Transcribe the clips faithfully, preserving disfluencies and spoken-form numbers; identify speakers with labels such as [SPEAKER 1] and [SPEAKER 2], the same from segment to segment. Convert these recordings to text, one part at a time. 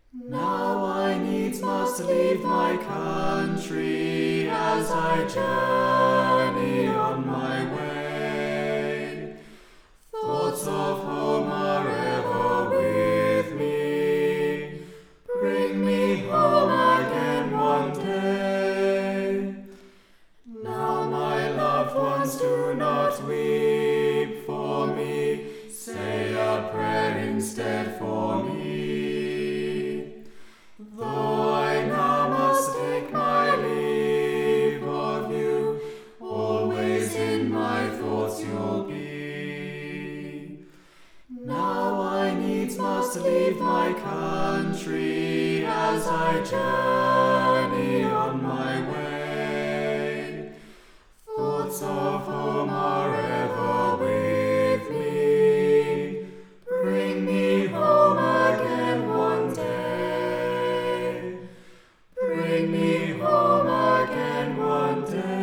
[SPEAKER 1] Now I needs must leave my country as I journey on my way. Thoughts of home are ever with me. Bring me home again one day. Now my loved ones, do not weep for me. Say a prayer instead for me. Though I now must take my leave of you, always in my thoughts you'll be. Now I needs must leave my country as I journey on my way. Thoughts of home are ever with me. Bring me home again one day. Bring me home again one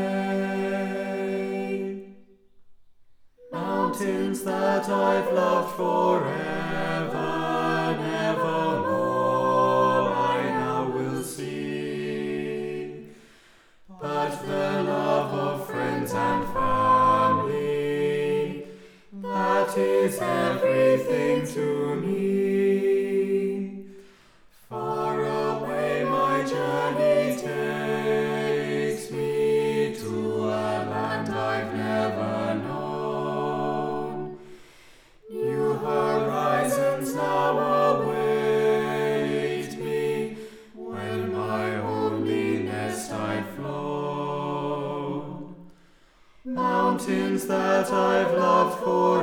[SPEAKER 1] day. Mountains that I've loved forever, nevermore I now will see. But the love of friends and family, that is everything to me. Far away my journey takes me to a land I've never known. New horizons now await me, when my only nest I've flown. Mountains that I've loved for